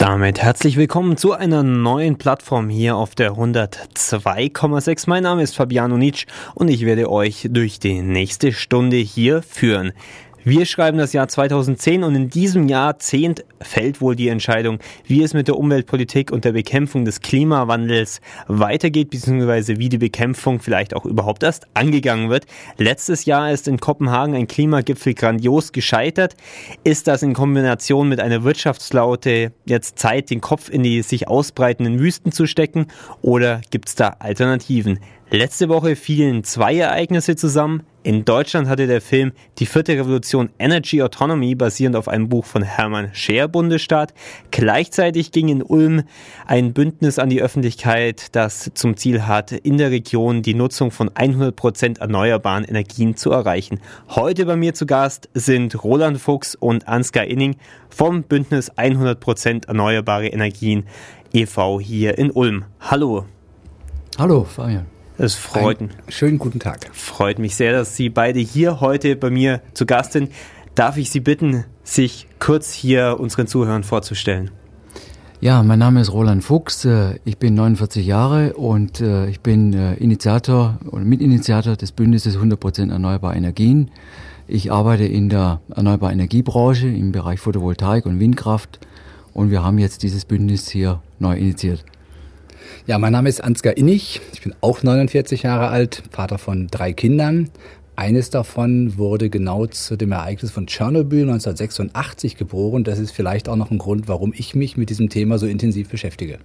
Damit herzlich willkommen zu einer neuen Plattform hier auf der 102,6. Mein Name ist Fabiano Nitsch und ich werde euch durch die nächste Stunde hier führen. Wir schreiben das Jahr 2010 und in diesem Jahrzehnt fällt wohl die Entscheidung, wie es mit der Umweltpolitik und der Bekämpfung des Klimawandels weitergeht, beziehungsweise wie die Bekämpfung vielleicht auch überhaupt erst angegangen wird. Letztes Jahr ist in Kopenhagen ein Klimagipfel grandios gescheitert. Ist das in Kombination mit einer Wirtschaftslaute jetzt Zeit, den Kopf in die sich ausbreitenden Wüsten zu stecken, oder gibt es da Alternativen? Letzte Woche fielen zwei Ereignisse zusammen. In Deutschland hatte der Film Die vierte Revolution Energy Autonomy basierend auf einem Buch von Hermann Scheer Bundesstaat. Gleichzeitig ging in Ulm ein Bündnis an die Öffentlichkeit, das zum Ziel hat, in der Region die Nutzung von 100% erneuerbaren Energien zu erreichen. Heute bei mir zu Gast sind Roland Fuchs und Ansgar Inning vom Bündnis 100% Erneuerbare Energien e.V. hier in Ulm. Hallo. Hallo, Fabian. Es freut mich. Schönen guten Tag. Freut mich sehr, dass Sie beide hier heute bei mir zu Gast sind. Darf ich Sie bitten, sich kurz hier unseren Zuhörern vorzustellen? Ja, mein Name ist Roland Fuchs. Ich bin 49 Jahre und ich bin Initiator oder Mitinitiator des Bündnisses 100% Erneuerbare Energien. Ich arbeite in der Erneuerbaren Energiebranche im Bereich Photovoltaik und Windkraft und wir haben jetzt dieses Bündnis hier neu initiiert. Ja, mein Name ist Ansgar Inning. Ich bin auch 49 Jahre alt, Vater von 3 Kindern. Eines davon wurde genau zu dem Ereignis von Tschernobyl 1986 geboren. Das ist vielleicht auch noch ein Grund, warum ich mich mit diesem Thema so intensiv beschäftige.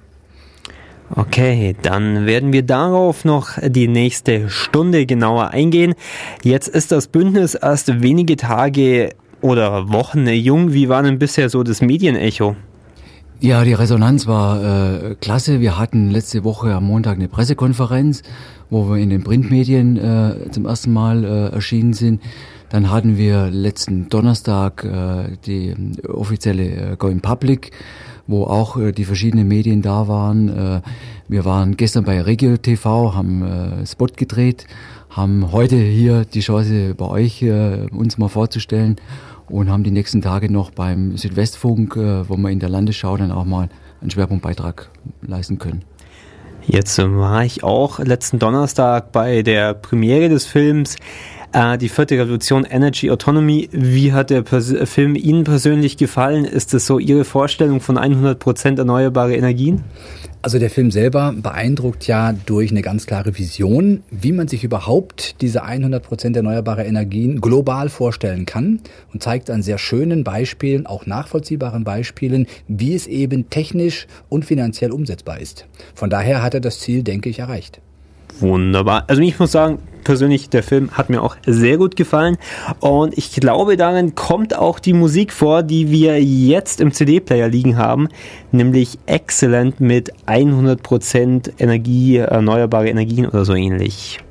Okay, dann werden wir darauf noch die nächste Stunde genauer eingehen. Jetzt ist das Bündnis erst wenige Tage oder Wochen jung. Wie war denn bisher so das Medienecho? Ja, die Resonanz war klasse. Wir hatten letzte Woche am Montag eine Pressekonferenz, wo wir in den Printmedien zum ersten Mal erschienen sind. Dann hatten wir letzten Donnerstag die offizielle Going Public, wo auch die verschiedenen Medien da waren. Wir waren gestern bei Regio TV, haben Spot gedreht, haben heute hier die Chance bei euch uns mal vorzustellen. Und haben die nächsten Tage noch beim Südwestfunk, wo wir in der Landesschau dann auch mal einen Schwerpunktbeitrag leisten können. Jetzt war ich auch letzten Donnerstag bei der Premiere des Films Die vierte Revolution Energy Autonomy. Wie hat der Film Ihnen persönlich gefallen? Ist das so Ihre Vorstellung von 100% erneuerbare Energien? Also der Film selber beeindruckt ja durch eine ganz klare Vision, wie man sich überhaupt diese 100% erneuerbare Energien global vorstellen kann und zeigt an sehr schönen Beispielen, auch nachvollziehbaren Beispielen, wie es eben technisch und finanziell umsetzbar ist. Von daher hat er das Ziel, denke ich, erreicht. Wunderbar. Also ich muss sagen, persönlich, der Film hat mir auch sehr gut gefallen und ich glaube, darin kommt auch die Musik vor, die wir jetzt im CD-Player liegen haben, nämlich Excellent mit 100% Energie, erneuerbare Energien oder so ähnlich.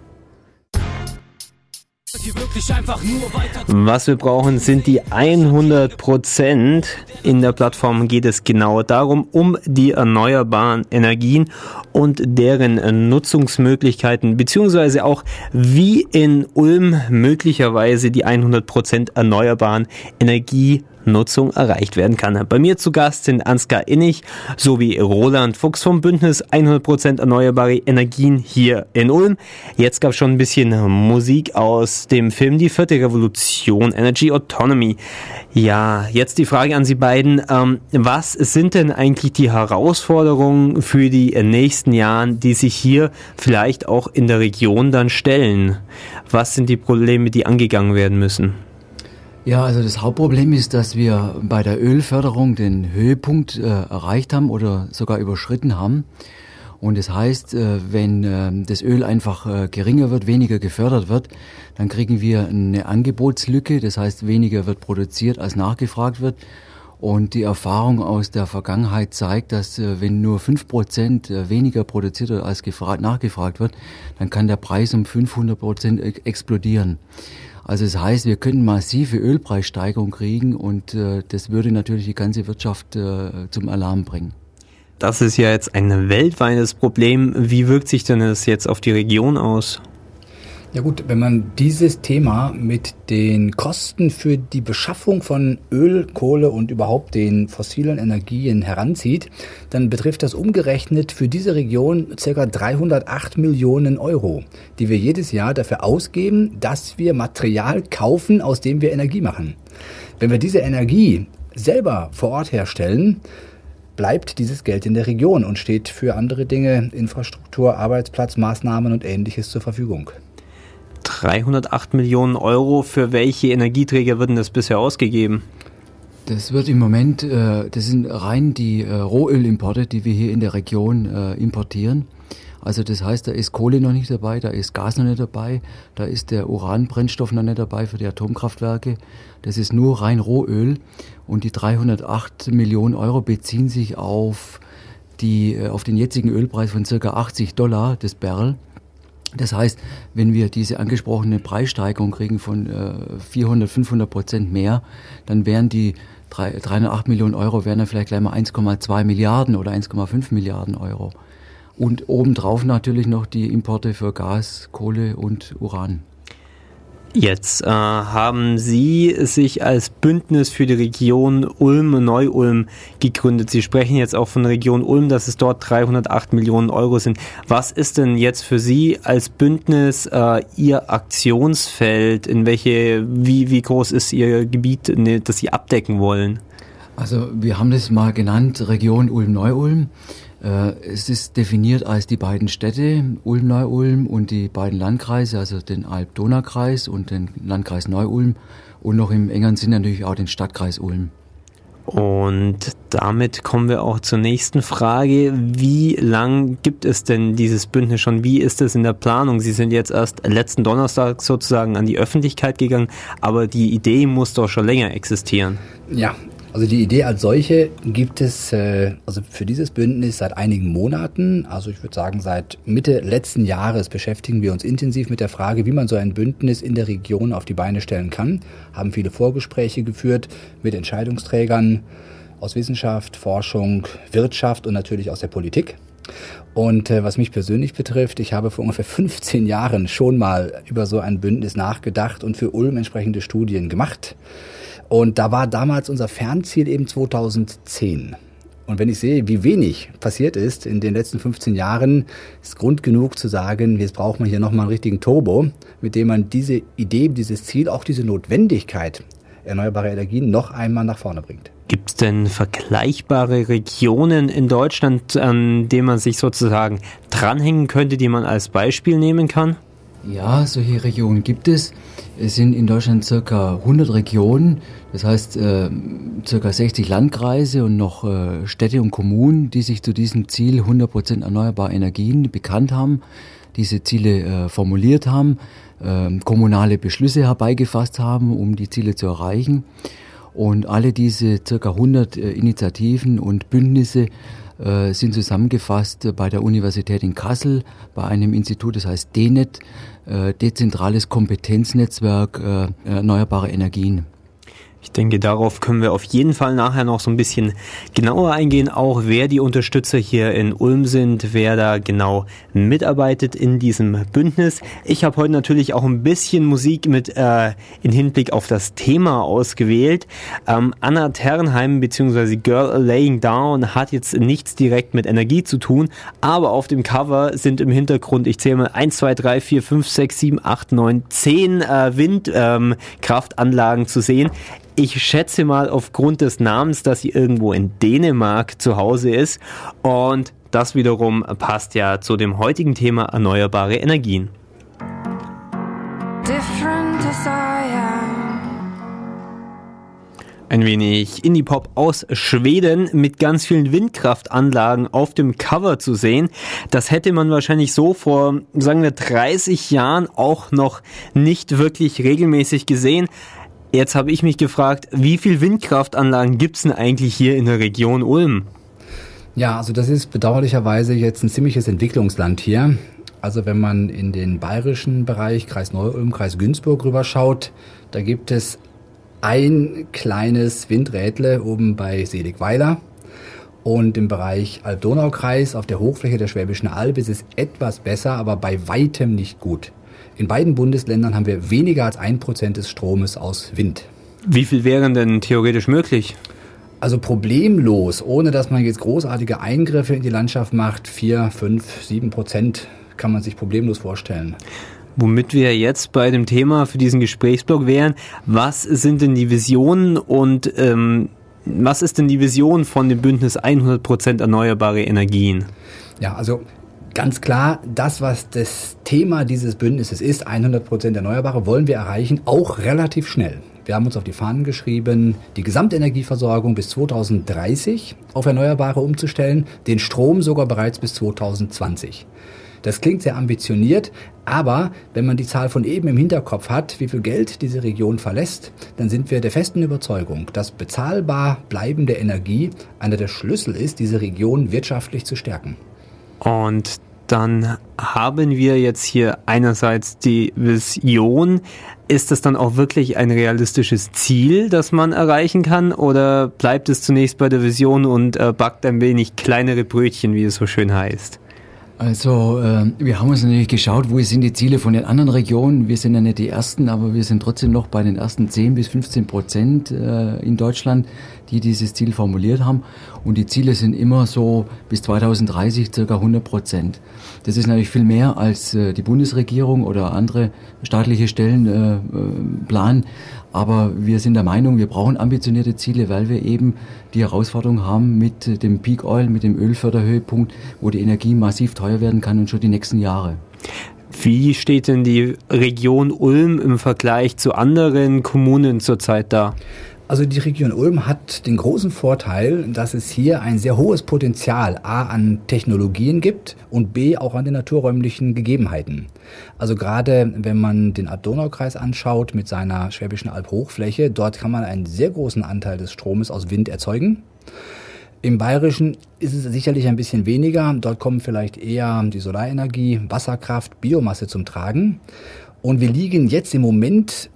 Was wir brauchen, sind die 100%. In der Plattform geht es genau darum, um die erneuerbaren Energien und deren Nutzungsmöglichkeiten, beziehungsweise auch wie in Ulm möglicherweise die 100% erneuerbaren Energienutzung erreicht werden kann. Bei mir zu Gast sind Ansgar Inning sowie Roland Fuchs vom Bündnis 100% erneuerbare Energien hier in Ulm. Jetzt gab es schon ein bisschen Musik aus dem Film Die vierte Revolution Energy Autonomy. Ja, jetzt die Frage an Sie beiden. Was sind denn eigentlich die Herausforderungen für die nächsten Jahre, die sich hier vielleicht auch in der Region dann stellen? Was sind die Probleme, die angegangen werden müssen? Ja, also das Hauptproblem ist, dass wir bei der Ölförderung den Höhepunkt erreicht haben oder sogar überschritten haben. Und das heißt, wenn das Öl einfach geringer wird, weniger gefördert wird, dann kriegen wir eine Angebotslücke. Das heißt, weniger wird produziert, als nachgefragt wird. Und die Erfahrung aus der Vergangenheit zeigt, dass wenn nur 5% weniger produziert wird, als nachgefragt wird, dann kann der Preis um 500% explodieren. Also das heißt, wir können massive Ölpreissteigerung kriegen und das würde natürlich die ganze Wirtschaft zum Alarm bringen. Das ist ja jetzt ein weltweites Problem. Wie wirkt sich denn das jetzt auf die Region aus? Ja gut, wenn man dieses Thema mit den Kosten für die Beschaffung von Öl, Kohle und überhaupt den fossilen Energien heranzieht, dann betrifft das umgerechnet für diese Region ca. 308 Millionen Euro, die wir jedes Jahr dafür ausgeben, dass wir Material kaufen, aus dem wir Energie machen. Wenn wir diese Energie selber vor Ort herstellen, bleibt dieses Geld in der Region und steht für andere Dinge, Infrastruktur, Arbeitsplatzmaßnahmen und Ähnliches zur Verfügung. 308 Millionen Euro, für welche Energieträger werden das bisher ausgegeben? Das wird im Moment, das sind rein die Rohölimporte, die wir hier in der Region importieren. Also das heißt, da ist Kohle noch nicht dabei, da ist Gas noch nicht dabei, da ist der Uranbrennstoff noch nicht dabei für die Atomkraftwerke. Das ist nur rein Rohöl und die 308 Millionen Euro beziehen sich auf den jetzigen Ölpreis von ca. $80 das Barrel. Das heißt, wenn wir diese angesprochene Preissteigerung kriegen von 400-500% mehr, dann wären die 308 Millionen Euro wären dann vielleicht gleich mal 1,2 Milliarden oder 1,5 Milliarden Euro. Und obendrauf natürlich noch die Importe für Gas, Kohle und Uran. Jetzt haben Sie sich als Bündnis für die Region Ulm-Neu-Ulm gegründet. Sie sprechen jetzt auch von der Region Ulm, dass es dort 308 Millionen Euro sind. Was ist denn jetzt für Sie als Bündnis Ihr Aktionsfeld? Wie groß ist Ihr Gebiet, das Sie abdecken wollen? Also wir haben das mal genannt, Region Ulm-Neu-Ulm. Es ist definiert als die beiden Städte, Ulm-Neu-Ulm und die beiden Landkreise, also den Alb-Donau-Kreis und den Landkreis Neu-Ulm und noch im engeren Sinn natürlich auch den Stadtkreis Ulm. Und damit kommen wir auch zur nächsten Frage. Wie lang gibt es denn dieses Bündnis schon? Wie ist es in der Planung? Sie sind jetzt erst letzten Donnerstag sozusagen an die Öffentlichkeit gegangen, aber die Idee muss doch schon länger existieren. Ja. Also die Idee als solche gibt es also für dieses Bündnis seit einigen Monaten. Also ich würde sagen, seit Mitte letzten Jahres beschäftigen wir uns intensiv mit der Frage, wie man so ein Bündnis in der Region auf die Beine stellen kann. Haben viele Vorgespräche geführt mit Entscheidungsträgern aus Wissenschaft, Forschung, Wirtschaft und natürlich aus der Politik. Und was mich persönlich betrifft, ich habe vor ungefähr 15 Jahren schon mal über so ein Bündnis nachgedacht und für Ulm entsprechende Studien gemacht. Und da war damals unser Fernziel eben 2010. Und wenn ich sehe, wie wenig passiert ist in den letzten 15 Jahren, ist Grund genug zu sagen, jetzt braucht man hier nochmal einen richtigen Turbo, mit dem man diese Idee, dieses Ziel, auch diese Notwendigkeit erneuerbarer Energien noch einmal nach vorne bringt. Gibt es denn vergleichbare Regionen in Deutschland, an denen man sich sozusagen dranhängen könnte, die man als Beispiel nehmen kann? Ja, solche Regionen gibt es. Es sind in Deutschland circa 100 Regionen, das heißt circa 60 Landkreise und noch Städte und Kommunen, die sich zu diesem Ziel 100% erneuerbare Energien bekannt haben, diese Ziele formuliert haben, kommunale Beschlüsse herbeigefasst haben, um die Ziele zu erreichen. Und alle diese circa 100 Initiativen und Bündnisse sind zusammengefasst bei der Universität in Kassel, bei einem Institut, das heißt DENET, Dezentrales Kompetenznetzwerk erneuerbare Energien. Ich denke, darauf können wir auf jeden Fall nachher noch so ein bisschen genauer eingehen, auch wer die Unterstützer hier in Ulm sind, wer da genau mitarbeitet in diesem Bündnis. Ich habe heute natürlich auch ein bisschen Musik mit in Hinblick auf das Thema ausgewählt. Anna Ternheim bzw. Girl Laying Down hat jetzt nichts direkt mit Energie zu tun, aber auf dem Cover sind im Hintergrund, ich zähle mal 1, 2, 3, 4, 5, 6, 7, 8, 9, 10 Windkraftanlagen zu sehen. Ich schätze mal aufgrund des Namens, dass sie irgendwo in Dänemark zu Hause ist. Und das wiederum passt ja zu dem heutigen Thema erneuerbare Energien. Ein wenig Indie-Pop aus Schweden mit ganz vielen Windkraftanlagen auf dem Cover zu sehen. Das hätte man wahrscheinlich so vor, sagen wir, 30 Jahren auch noch nicht wirklich regelmäßig gesehen. Jetzt habe ich mich gefragt, wie viele Windkraftanlagen gibt es denn eigentlich hier in der Region Ulm? Ja, also das ist bedauerlicherweise jetzt ein ziemliches Entwicklungsland hier. Also wenn man in den bayerischen Bereich, Kreis Neu-Ulm, Kreis Günzburg rüberschaut, da gibt es ein kleines Windrädle oben bei Seligweiler. Und im Bereich Alb-Donau-Kreis auf der Hochfläche der Schwäbischen Alb ist es etwas besser, aber bei weitem nicht gut. In beiden Bundesländern haben wir weniger als 1% des Stromes aus Wind. Wie viel wären denn theoretisch möglich? Also problemlos, ohne dass man jetzt großartige Eingriffe in die Landschaft macht, 4, 5, 7% kann man sich problemlos vorstellen. Womit wir jetzt bei dem Thema für diesen Gesprächsblock wären, was sind denn die Visionen und was ist denn die Vision von dem Bündnis 100% erneuerbare Energien? Ja, also ganz klar, das, was das Thema dieses Bündnisses ist, 100% Erneuerbare, wollen wir erreichen, auch relativ schnell. Wir haben uns auf die Fahnen geschrieben, die Gesamtenergieversorgung bis 2030 auf Erneuerbare umzustellen, den Strom sogar bereits bis 2020. Das klingt sehr ambitioniert, aber wenn man die Zahl von eben im Hinterkopf hat, wie viel Geld diese Region verlässt, dann sind wir der festen Überzeugung, dass bezahlbar bleibende Energie einer der Schlüssel ist, diese Region wirtschaftlich zu stärken. Und dann haben wir jetzt hier einerseits die Vision. Ist das dann auch wirklich ein realistisches Ziel, das man erreichen kann? Oder bleibt es zunächst bei der Vision und backt ein wenig kleinere Brötchen, wie es so schön heißt? Also wir haben uns natürlich geschaut, wo sind die Ziele von den anderen Regionen. Wir sind ja nicht die Ersten, aber wir sind trotzdem noch bei den ersten 10-15% in Deutschland, die dieses Ziel formuliert haben. Und die Ziele sind immer so bis 2030 ca. 100%. Das ist natürlich viel mehr als die Bundesregierung oder andere staatliche Stellen planen. Aber wir sind der Meinung, wir brauchen ambitionierte Ziele, weil wir eben die Herausforderung haben mit dem Peak Oil, mit dem Ölförderhöhepunkt, wo die Energie massiv teuer werden kann und schon die nächsten Jahre. Wie steht denn die Region Ulm im Vergleich zu anderen Kommunen zurzeit da? Also die Region Ulm hat den großen Vorteil, dass es hier ein sehr hohes Potenzial A an Technologien gibt und B auch an den naturräumlichen Gegebenheiten. Also gerade wenn man den Alb-Donau-Kreis anschaut mit seiner Schwäbischen Alb-Hochfläche, dort kann man einen sehr großen Anteil des Stromes aus Wind erzeugen. Im Bayerischen ist es sicherlich ein bisschen weniger. Dort kommen vielleicht eher die Solarenergie, Wasserkraft, Biomasse zum Tragen. Und wir liegen jetzt im Moment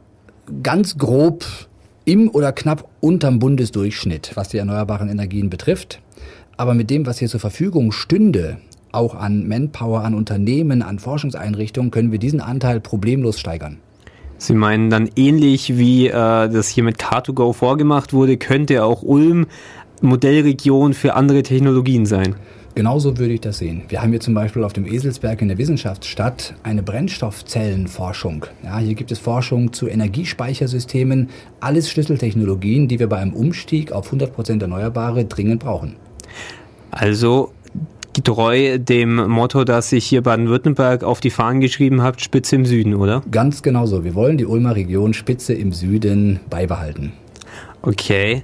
ganz grob im oder knapp unterm Bundesdurchschnitt, was die erneuerbaren Energien betrifft. Aber mit dem, was hier zur Verfügung stünde, auch an Manpower, an Unternehmen, an Forschungseinrichtungen, können wir diesen Anteil problemlos steigern. Sie meinen dann ähnlich wie das hier mit Car2Go vorgemacht wurde, könnte auch Ulm Modellregion für andere Technologien sein? Genauso würde ich das sehen. Wir haben hier zum Beispiel auf dem Eselsberg in der Wissenschaftsstadt eine Brennstoffzellenforschung. Ja, hier gibt es Forschung zu Energiespeichersystemen, alles Schlüsseltechnologien, die wir bei einem Umstieg auf 100% Erneuerbare dringend brauchen. Also getreu dem Motto, das sich hier Baden-Württemberg auf die Fahnen geschrieben habt, Spitze im Süden, oder? Ganz genau so. Wir wollen die Ulmer Region Spitze im Süden beibehalten. Okay,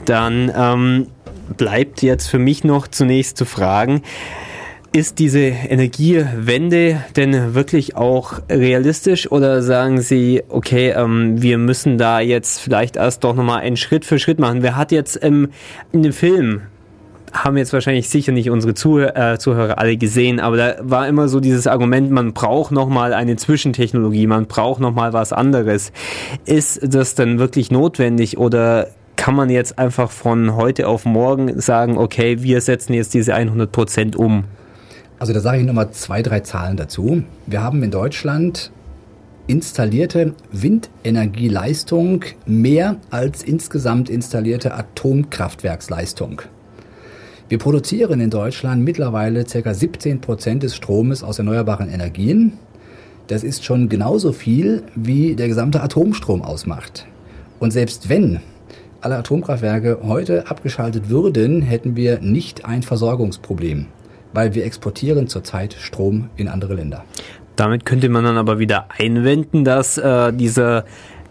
dann bleibt jetzt für mich noch zunächst zu fragen, ist diese Energiewende denn wirklich auch realistisch oder sagen Sie, okay, wir müssen da jetzt vielleicht erst doch nochmal einen Schritt für Schritt machen? Wer hat jetzt in dem Film, haben jetzt wahrscheinlich sicher nicht unsere Zuhörer alle gesehen, aber da war immer so dieses Argument, man braucht nochmal eine Zwischentechnologie, man braucht nochmal was anderes. Ist das denn wirklich notwendig oder kann man jetzt einfach von heute auf morgen sagen, okay, wir setzen jetzt diese 100% um? Also da sage ich nochmal 2, 3 Zahlen dazu. Wir haben in Deutschland installierte Windenergieleistung mehr als insgesamt installierte Atomkraftwerksleistung. Wir produzieren in Deutschland mittlerweile ca. 17% des Stromes aus erneuerbaren Energien. Das ist schon genauso viel, wie der gesamte Atomstrom ausmacht. Und selbst wenn alle Atomkraftwerke heute abgeschaltet würden, hätten wir nicht ein Versorgungsproblem, weil wir exportieren zurzeit Strom in andere Länder. Damit könnte man dann aber wieder einwenden, dass dieser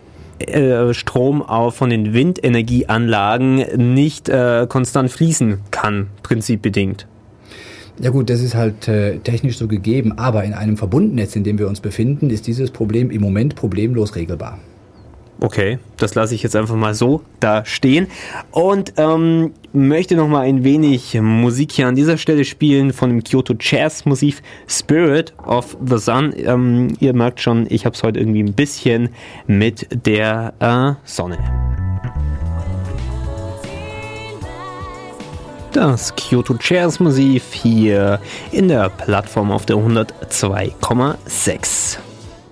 Strom auch von den Windenergieanlagen nicht konstant fließen kann, prinzipbedingt. Ja gut, das ist halt technisch so gegeben, aber in einem Verbundnetz, in dem wir uns befinden, ist dieses Problem im Moment problemlos regelbar. Okay, das lasse ich jetzt einfach mal so da stehen und möchte noch mal ein wenig Musik hier an dieser Stelle spielen von dem Kyoto Jazz Massiv Spirit of the Sun. Ihr merkt schon, ich habe es heute irgendwie ein bisschen mit der Sonne. Das Kyoto Jazz Massiv hier in der Plattform auf der 102,6.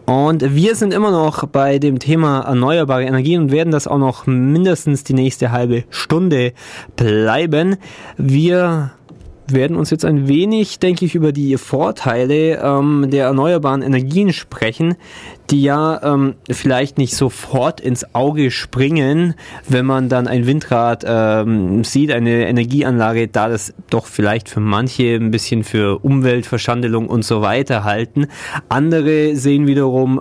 Und wir sind immer noch bei dem Thema erneuerbare Energien und werden das auch noch mindestens die nächste halbe Stunde bleiben. Wir werden uns jetzt ein wenig, denke ich, über die Vorteile der erneuerbaren Energien sprechen, die ja vielleicht nicht sofort ins Auge springen, wenn man dann ein Windrad sieht, eine Energieanlage, da das doch vielleicht für manche ein bisschen für Umweltverschandelung und so weiter halten. Andere sehen wiederum,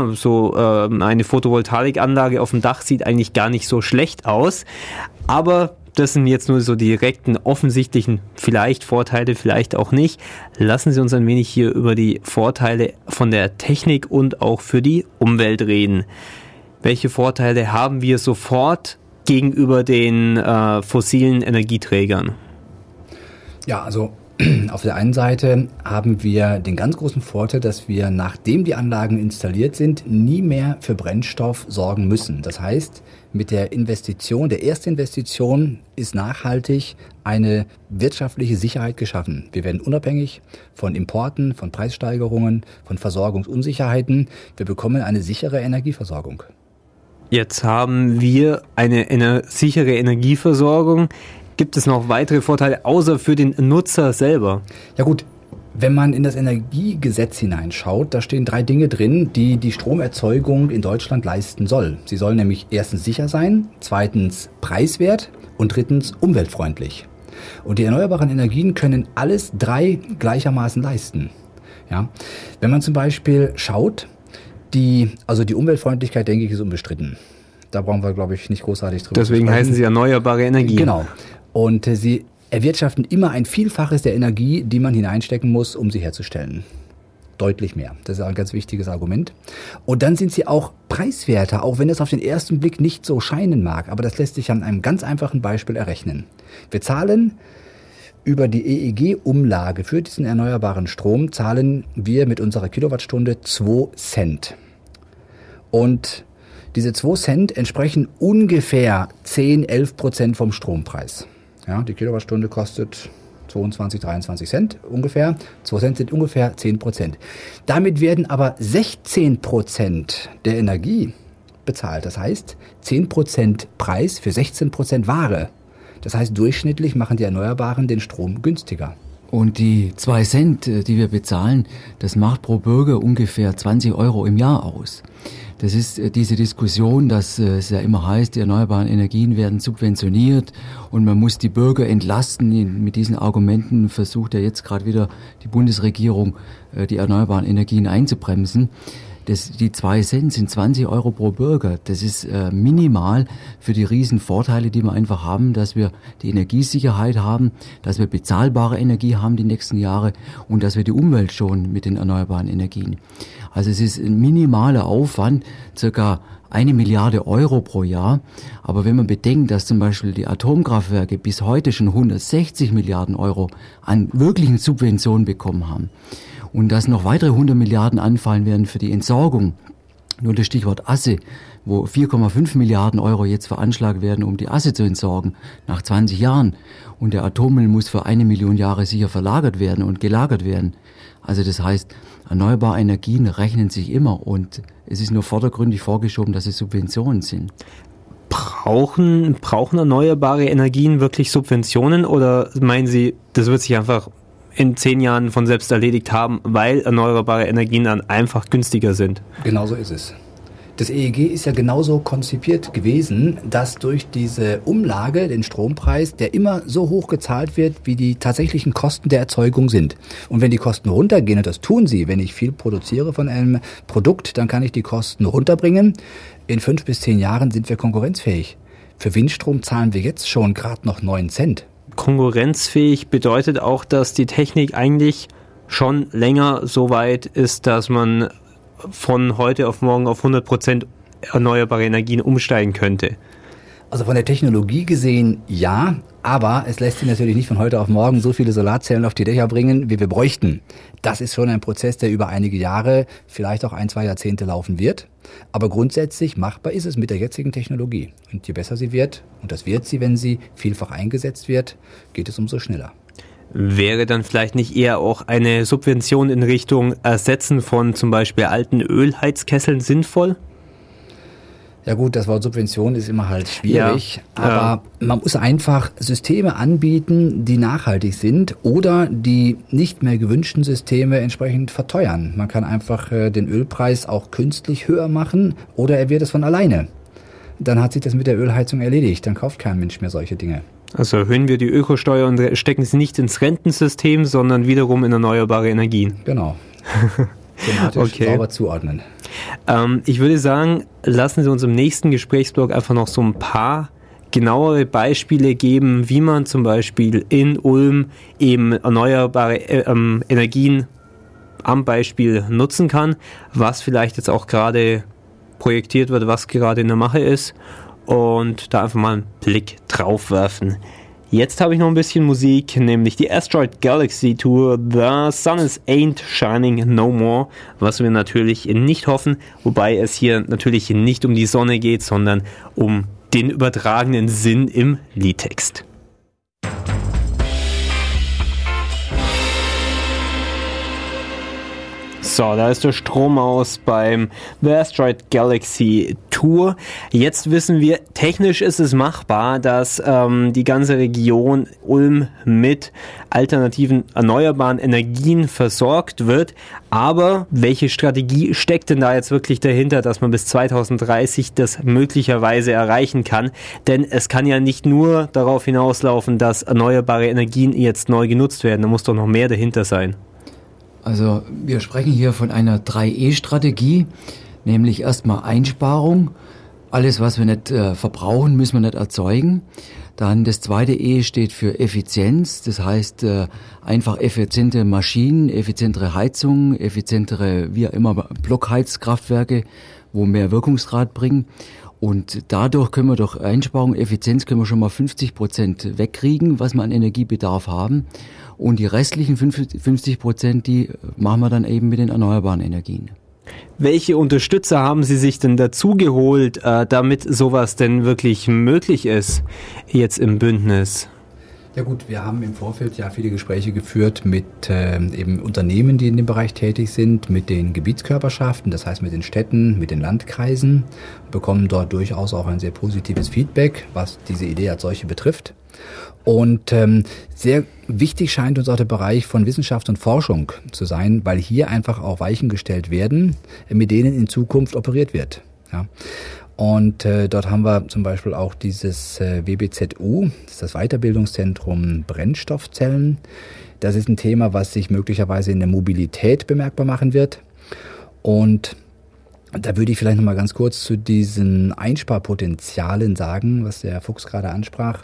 eine Photovoltaikanlage auf dem Dach sieht eigentlich gar nicht so schlecht aus, aber das sind jetzt nur so direkten, offensichtlichen vielleicht Vorteile, vielleicht auch nicht. Lassen Sie uns ein wenig hier über die Vorteile von der Technik und auch für die Umwelt reden. Welche Vorteile haben wir sofort gegenüber den fossilen Energieträgern? Ja, also auf der einen Seite haben wir den ganz großen Vorteil, dass wir, nachdem die Anlagen installiert sind, nie mehr für Brennstoff sorgen müssen. Das heißt, mit der Investition, der ersten Investition ist nachhaltig eine wirtschaftliche Sicherheit geschaffen. Wir werden unabhängig von Importen, von Preissteigerungen, von Versorgungsunsicherheiten. Wir bekommen eine sichere Energieversorgung. Jetzt haben wir eine sichere Energieversorgung. Gibt es noch weitere Vorteile, außer für den Nutzer selber? Ja gut, wenn man in das Energiegesetz hineinschaut, da stehen 3 Dinge drin, die die Stromerzeugung in Deutschland leisten soll. Sie soll nämlich erstens sicher sein, zweitens preiswert und drittens umweltfreundlich. Und die erneuerbaren Energien können alles 3 gleichermaßen leisten. Ja? Wenn man zum Beispiel schaut, die Umweltfreundlichkeit, denke ich, ist unbestritten. Da brauchen wir, glaube ich, nicht großartig drüber zu sprechen. Deswegen heißen sie erneuerbare Energien. Genau. Und sie erwirtschaften immer ein Vielfaches der Energie, die man hineinstecken muss, um sie herzustellen. Deutlich mehr. Das ist ein ganz wichtiges Argument. Und dann sind sie auch preiswerter, auch wenn es auf den ersten Blick nicht so scheinen mag. Aber das lässt sich an einem ganz einfachen Beispiel errechnen. Wir zahlen über die EEG-Umlage für diesen erneuerbaren Strom, zahlen wir mit unserer Kilowattstunde 2 Cent. Und diese 2 Cent entsprechen ungefähr 10-11% vom Strompreis. Ja, die Kilowattstunde kostet 22, 23 Cent ungefähr. 2 Cent sind ungefähr 10%. Damit werden aber 16% der Energie bezahlt. Das heißt, 10% Preis für 16% Ware. Das heißt, durchschnittlich machen die Erneuerbaren den Strom günstiger. Und die 2 Cent, die wir bezahlen, das macht pro Bürger ungefähr 20 Euro im Jahr aus. Das ist diese Diskussion, dass es ja immer heißt, die erneuerbaren Energien werden subventioniert und man muss die Bürger entlasten. Mit diesen Argumenten versucht ja jetzt gerade wieder die Bundesregierung, die erneuerbaren Energien einzubremsen. Die 2 Cent sind 20 Euro pro Bürger. Das ist minimal für die riesen Vorteile, die wir einfach haben, dass wir die Energiesicherheit haben, dass wir bezahlbare Energie haben die nächsten Jahre und dass wir die Umwelt schonen mit den erneuerbaren Energien. Also es ist ein minimaler Aufwand, circa 1 Milliarde Euro pro Jahr. Aber wenn man bedenkt, dass zum Beispiel die Atomkraftwerke bis heute schon 160 Milliarden Euro an wirklichen Subventionen bekommen haben und dass noch weitere 100 Milliarden anfallen werden für die Entsorgung, nur das Stichwort Asse, wo 4,5 Milliarden Euro jetzt veranschlagt werden, um die Asse zu entsorgen, nach 20 Jahren. Und der Atommüll muss für 1 Million Jahre sicher verlagert werden und gelagert werden. Also das heißt, erneuerbare Energien rechnen sich immer und es ist nur vordergründig vorgeschoben, dass es Subventionen sind. Brauchen erneuerbare Energien wirklich Subventionen oder meinen Sie, das wird sich einfach in 10 Jahren von selbst erledigt haben, weil erneuerbare Energien dann einfach günstiger sind? Genau so ist es. Das EEG ist ja genauso konzipiert gewesen, dass durch diese Umlage, den Strompreis, der immer so hoch gezahlt wird, wie die tatsächlichen Kosten der Erzeugung sind. Und wenn die Kosten runtergehen, und das tun sie, wenn ich viel produziere von einem Produkt, dann kann ich die Kosten runterbringen. In 5 bis 10 Jahren sind wir konkurrenzfähig. Für Windstrom zahlen wir jetzt schon gerade noch 9 Cent. Konkurrenzfähig bedeutet auch, dass die Technik eigentlich schon länger so weit ist, dass man von heute auf morgen auf 100% erneuerbare Energien umsteigen könnte. Also von der Technologie gesehen ja, aber es lässt sich natürlich nicht von heute auf morgen so viele Solarzellen auf die Dächer bringen, wie wir bräuchten. Das ist schon ein Prozess, der über einige Jahre, vielleicht auch 1, 2 Jahrzehnte laufen wird. Aber grundsätzlich machbar ist es mit der jetzigen Technologie. Und je besser sie wird, und das wird sie, wenn sie vielfach eingesetzt wird, geht es umso schneller. Wäre dann vielleicht nicht eher auch eine Subvention in Richtung Ersetzen von zum Beispiel alten Ölheizkesseln sinnvoll? Ja gut, das Wort Subvention ist immer halt schwierig, aber man muss einfach Systeme anbieten, die nachhaltig sind oder die nicht mehr gewünschten Systeme entsprechend verteuern. Man kann einfach den Ölpreis auch künstlich höher machen oder er wird es von alleine. Dann hat sich das mit der Ölheizung erledigt, dann kauft kein Mensch mehr solche Dinge. Also erhöhen wir die Ökosteuer und stecken sie nicht ins Rentensystem, sondern wiederum in erneuerbare Energien. Genau. Thematisch sauber zuordnen. Ich würde sagen, lassen Sie uns im nächsten Gesprächsblock einfach noch so ein paar genauere Beispiele geben, wie man zum Beispiel in Ulm eben erneuerbare Energien am Beispiel nutzen kann, was vielleicht jetzt auch gerade projektiert wird, was gerade in der Mache ist und da einfach mal einen Blick drauf werfen. Jetzt habe ich noch ein bisschen Musik, nämlich die Asteroid Galaxy Tour The Sun is Ain't Shining No More, was wir natürlich nicht hoffen, wobei es hier natürlich nicht um die Sonne geht, sondern um den übertragenen Sinn im Liedtext. So, da ist der Strom aus beim The Asteroid Galaxy Tour. Jetzt wissen wir, technisch ist es machbar, dass die ganze Region Ulm mit alternativen erneuerbaren Energien versorgt wird. Aber welche Strategie steckt denn da jetzt wirklich dahinter, dass man bis 2030 das möglicherweise erreichen kann? Denn es kann ja nicht nur darauf hinauslaufen, dass erneuerbare Energien jetzt neu genutzt werden. Da muss doch noch mehr dahinter sein. Also wir sprechen hier von einer 3E-Strategie, nämlich erstmal Einsparung. Alles, was wir nicht verbrauchen, müssen wir nicht erzeugen. Dann das zweite E steht für Effizienz, das heißt einfach effiziente Maschinen, effizientere Heizungen, effizientere, wie immer, Blockheizkraftwerke, wo mehr Wirkungsgrad bringen. Und dadurch können wir durch Einsparung, Effizienz können wir schon mal 50% wegkriegen, was wir an Energiebedarf haben. Und die restlichen 50%, die machen wir dann eben mit den erneuerbaren Energien. Welche Unterstützer haben Sie sich denn dazu geholt, damit sowas denn wirklich möglich ist, jetzt im Bündnis? Ja gut, wir haben im Vorfeld ja viele Gespräche geführt mit eben Unternehmen, die in dem Bereich tätig sind, mit den Gebietskörperschaften, das heißt mit den Städten, mit den Landkreisen, bekommen dort durchaus auch ein sehr positives Feedback, was diese Idee als solche betrifft. Und sehr wichtig scheint uns auch der Bereich von Wissenschaft und Forschung zu sein, weil hier einfach auch Weichen gestellt werden, mit denen in Zukunft operiert wird. Ja. Und dort haben wir zum Beispiel auch dieses WBZU, das ist das Weiterbildungszentrum Brennstoffzellen. Das ist ein Thema, was sich möglicherweise in der Mobilität bemerkbar machen wird. Und da würde ich vielleicht noch mal ganz kurz zu diesen Einsparpotenzialen sagen, was der Herr Fuchs gerade ansprach.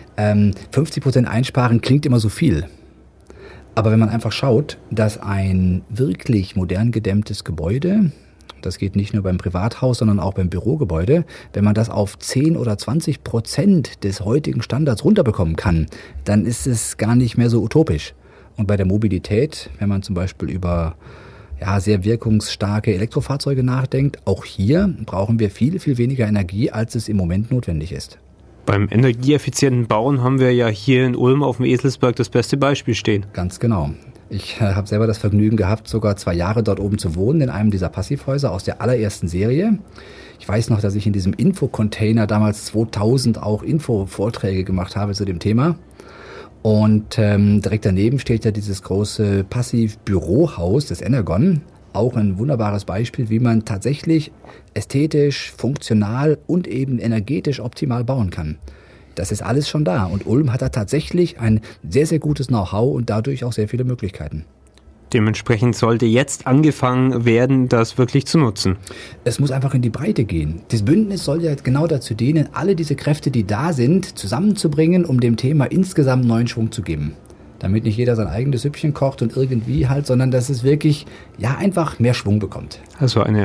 50% einsparen klingt immer so viel. Aber wenn man einfach schaut, dass ein wirklich modern gedämmtes Gebäude, das geht nicht nur beim Privathaus, sondern auch beim Bürogebäude, wenn man das auf 10 oder 20% des heutigen Standards runterbekommen kann, dann ist es gar nicht mehr so utopisch. Und bei der Mobilität, wenn man zum Beispiel über sehr wirkungsstarke Elektrofahrzeuge nachdenkt, auch hier brauchen wir viel, viel weniger Energie, als es im Moment notwendig ist. Beim energieeffizienten Bauen haben wir ja hier in Ulm auf dem Eselsberg das beste Beispiel stehen. Ganz genau. Ich habe selber das Vergnügen gehabt, sogar 2 Jahre dort oben zu wohnen, in einem dieser Passivhäuser aus der allerersten Serie. Ich weiß noch, dass ich in diesem Infocontainer damals 2000 auch Infovorträge gemacht habe zu dem Thema. Und direkt daneben steht ja dieses große Passivbürohaus des Energon. Auch ein wunderbares Beispiel, wie man tatsächlich ästhetisch, funktional und eben energetisch optimal bauen kann. Das ist alles schon da. Und Ulm hat da tatsächlich ein sehr, sehr gutes Know-how und dadurch auch sehr viele Möglichkeiten. Dementsprechend sollte jetzt angefangen werden, das wirklich zu nutzen. Es muss einfach in die Breite gehen. Das Bündnis soll ja genau dazu dienen, alle diese Kräfte, die da sind, zusammenzubringen, um dem Thema insgesamt neuen Schwung zu geben. Damit nicht jeder sein eigenes Süppchen kocht und irgendwie halt, sondern dass es wirklich einfach mehr Schwung bekommt. Also eine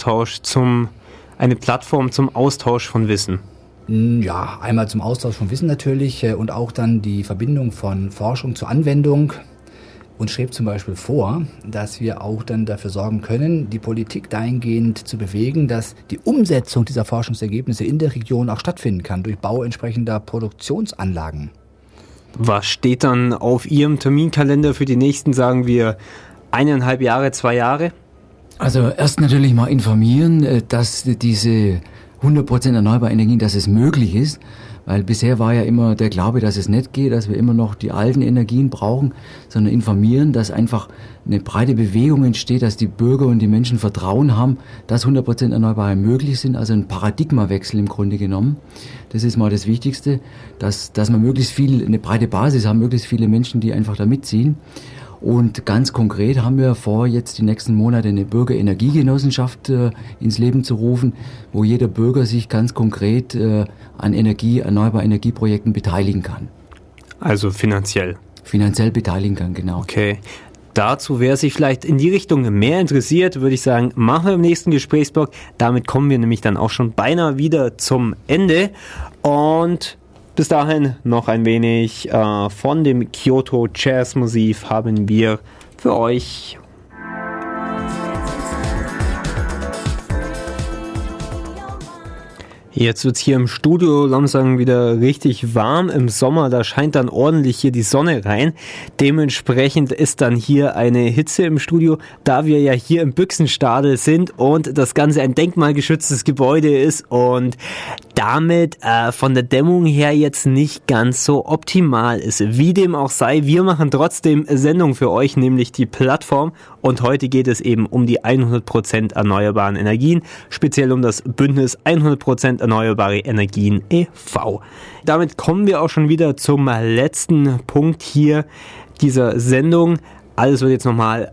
Plattform zum Austausch von Wissen. Ja, einmal zum Austausch von Wissen natürlich und auch dann die Verbindung von Forschung zur Anwendung. Uns schreibt zum Beispiel vor, dass wir auch dann dafür sorgen können, die Politik dahingehend zu bewegen, dass die Umsetzung dieser Forschungsergebnisse in der Region auch stattfinden kann, durch Bau entsprechender Produktionsanlagen. Was steht dann auf Ihrem Terminkalender für die nächsten, sagen wir, 1,5 Jahre, 2 Jahre? Also erst natürlich mal informieren, dass diese 100% erneuerbare Energien, dass es möglich ist, weil bisher war ja immer der Glaube, dass es nicht geht, dass wir immer noch die alten Energien brauchen, sondern informieren, dass einfach eine breite Bewegung entsteht, dass die Bürger und die Menschen Vertrauen haben, dass 100% Erneuerbare möglich sind, also ein Paradigmawechsel im Grunde genommen. Das ist mal das Wichtigste, dass wir möglichst eine breite Basis haben, möglichst viele Menschen, die einfach da mitziehen. Und ganz konkret haben wir vor, jetzt die nächsten Monate eine Bürgerenergiegenossenschaft ins Leben zu rufen, wo jeder Bürger sich ganz konkret an erneuerbaren Energieprojekten beteiligen kann. Also finanziell? Finanziell beteiligen kann, genau. Okay. Dazu, wer sich vielleicht in die Richtung mehr interessiert, würde ich sagen, machen wir im nächsten Gesprächsblock. Damit kommen wir nämlich dann auch schon beinahe wieder zum Ende. Und bis dahin noch ein wenig von dem Kyoto Jazz Massiv haben wir für euch. Jetzt wird's hier im Studio langsam wieder richtig warm im Sommer, da scheint dann ordentlich hier die Sonne rein. Dementsprechend ist dann hier eine Hitze im Studio, da wir ja hier im Büchsenstadel sind und das Ganze ein denkmalgeschütztes Gebäude ist und damit von der Dämmung her jetzt nicht ganz so optimal ist. Wie dem auch sei, wir machen trotzdem Sendung für euch, nämlich die Plattform, und heute geht es eben um die 100% erneuerbaren Energien, speziell um das Bündnis 100% Erneuerbare Energien e.V. Damit kommen wir auch schon wieder zum letzten Punkt hier dieser Sendung. Alles wird jetzt nochmal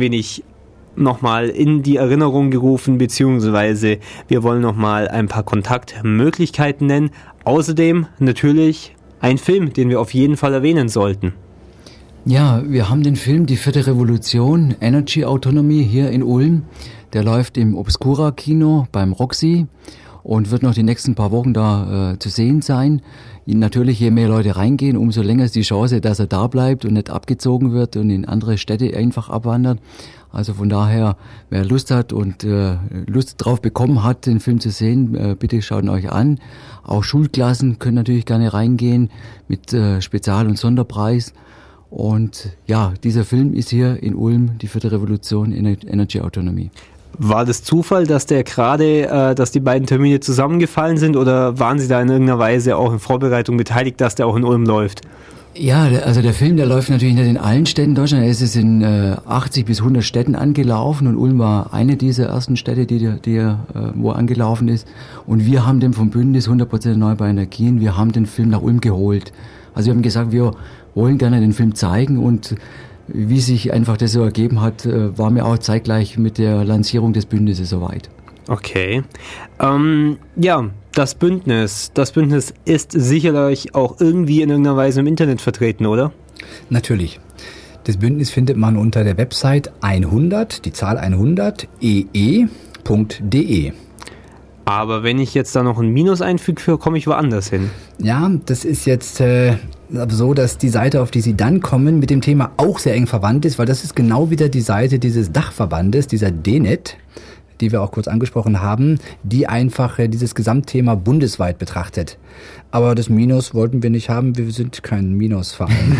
in die Erinnerung gerufen, beziehungsweise wir wollen nochmal ein paar Kontaktmöglichkeiten nennen. Außerdem natürlich ein Film, den wir auf jeden Fall erwähnen sollten. Ja, wir haben den Film Die 4. Revolution, Energy Autonomy hier in Ulm. Der läuft im Obscura Kino beim Roxy und wird noch die nächsten paar Wochen da zu sehen sein. Natürlich, je mehr Leute reingehen, umso länger ist die Chance, dass er da bleibt und nicht abgezogen wird und in andere Städte einfach abwandert. Also von daher, wer Lust hat und Lust drauf bekommen hat, den Film zu sehen, bitte schaut ihn euch an. Auch Schulklassen können natürlich gerne reingehen mit Spezial- und Sonderpreis. Und ja, dieser Film ist hier in Ulm, die 4. Revolution, Energy Autonomy. War das Zufall, dass dass die beiden Termine zusammengefallen sind, oder waren Sie da in irgendeiner Weise auch in Vorbereitung beteiligt, dass der auch in Ulm läuft? Ja, also der Film, der läuft natürlich nicht in allen Städten Deutschlands. Er ist in 80 bis 100 Städten angelaufen und Ulm war eine dieser ersten Städte, wo er angelaufen ist. Und wir haben den vom Bündnis 100% erneuerbare Energien, wir haben den Film nach Ulm geholt. Also wir haben gesagt, wir wollen gerne den Film zeigen, und wie sich einfach das so ergeben hat, war mir auch zeitgleich mit der Lancierung des Bündnisses soweit. Okay. Ja, das Bündnis ist sicherlich auch irgendwie in irgendeiner Weise im Internet vertreten, oder? Natürlich. Das Bündnis findet man unter der Website 100, die Zahl 100, ee.de. Aber wenn ich jetzt da noch ein Minus einfüge, komme ich woanders hin. Ja, das ist jetzt so, dass die Seite, auf die Sie dann kommen, mit dem Thema auch sehr eng verwandt ist, weil das ist genau wieder die Seite dieses Dachverbandes, dieser DENET, die wir auch kurz angesprochen haben, die einfach dieses Gesamtthema bundesweit betrachtet. Aber das Minus wollten wir nicht haben, wir sind kein Minusverein.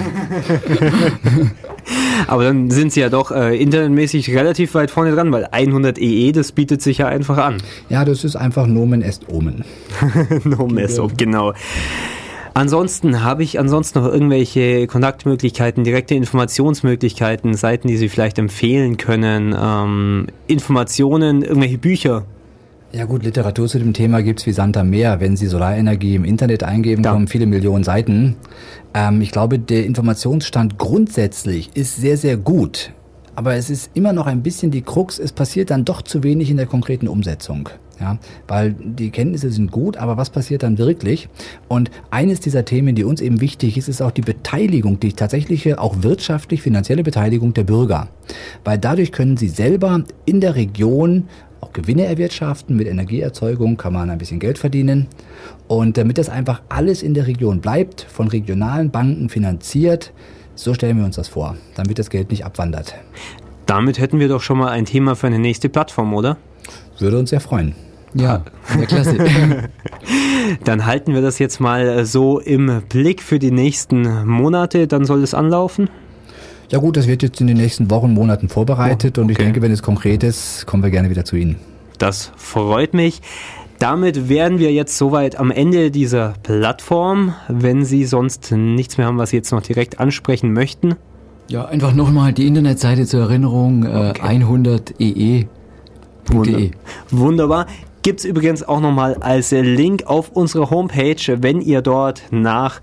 Aber dann sind Sie ja doch internetmäßig relativ weit vorne dran, weil 100 EE, das bietet sich ja einfach an. Ja, das ist einfach Nomen est Omen. Nomen est Omen, genau. Ansonsten habe ich noch irgendwelche Kontaktmöglichkeiten, direkte Informationsmöglichkeiten, Seiten, die Sie vielleicht empfehlen können, Informationen, irgendwelche Bücher? Ja gut, Literatur zu dem Thema gibt's wie Sand am Meer. Wenn Sie Solarenergie im Internet eingeben, kommen viele Millionen Seiten. Ich glaube, der Informationsstand grundsätzlich ist sehr, sehr gut. Aber es ist immer noch ein bisschen die Krux, es passiert dann doch zu wenig in der konkreten Umsetzung. Ja, weil die Kenntnisse sind gut, aber was passiert dann wirklich? Und eines dieser Themen, die uns eben wichtig ist, ist auch die Beteiligung, die tatsächliche, auch wirtschaftlich, finanzielle Beteiligung der Bürger. Weil dadurch können sie selber in der Region auch Gewinne erwirtschaften. Mit Energieerzeugung kann man ein bisschen Geld verdienen. Und damit das einfach alles in der Region bleibt, von regionalen Banken finanziert, so stellen wir uns das vor, damit das Geld nicht abwandert. Damit hätten wir doch schon mal ein Thema für eine nächste Plattform, oder? Würde uns sehr freuen. Ja, klasse. Dann halten wir das jetzt mal so im Blick für die nächsten Monate. Dann soll es anlaufen? Ja gut, das wird jetzt in den nächsten Wochen, Monaten vorbereitet und ich denke, wenn es konkret ist, kommen wir gerne wieder zu Ihnen. Das freut mich. Damit wären wir jetzt soweit am Ende dieser Plattform. Wenn Sie sonst nichts mehr haben, was Sie jetzt noch direkt ansprechen möchten. Ja, einfach nochmal die Internetseite zur Erinnerung, 100ee.de. Wunderbar. Gibt's übrigens auch nochmal als Link auf unserer Homepage, wenn ihr dort nach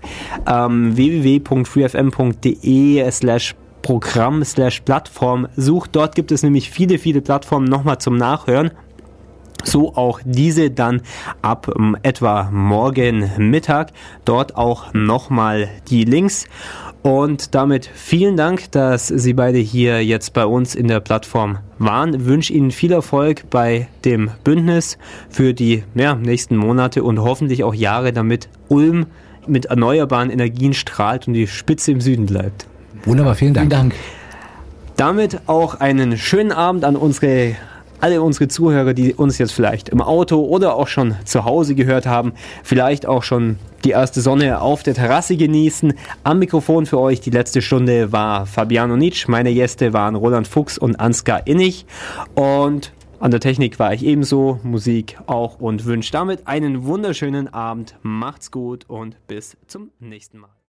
www.freefm.de/Programm/Plattform sucht. Dort gibt es nämlich viele, viele Plattformen nochmal zum Nachhören. So auch diese dann ab etwa morgen Mittag. Dort auch nochmal die Links. Und damit vielen Dank, dass Sie beide hier jetzt bei uns in der Plattform waren. Ich wünsche Ihnen viel Erfolg bei dem Bündnis für die nächsten Monate und hoffentlich auch Jahre, damit Ulm mit erneuerbaren Energien strahlt und die Spitze im Süden bleibt. Wunderbar, vielen Dank. Vielen Dank. Damit auch einen schönen Abend an alle unsere Zuhörer, die uns jetzt vielleicht im Auto oder auch schon zu Hause gehört haben, vielleicht auch schon die erste Sonne auf der Terrasse genießen. Am Mikrofon für euch die letzte Stunde war Fabiano Nitsch. Meine Gäste waren Roland Fuchs und Ansgar Innig. Und an der Technik war ich ebenso, Musik auch und wünsche damit einen wunderschönen Abend. Macht's gut und bis zum nächsten Mal.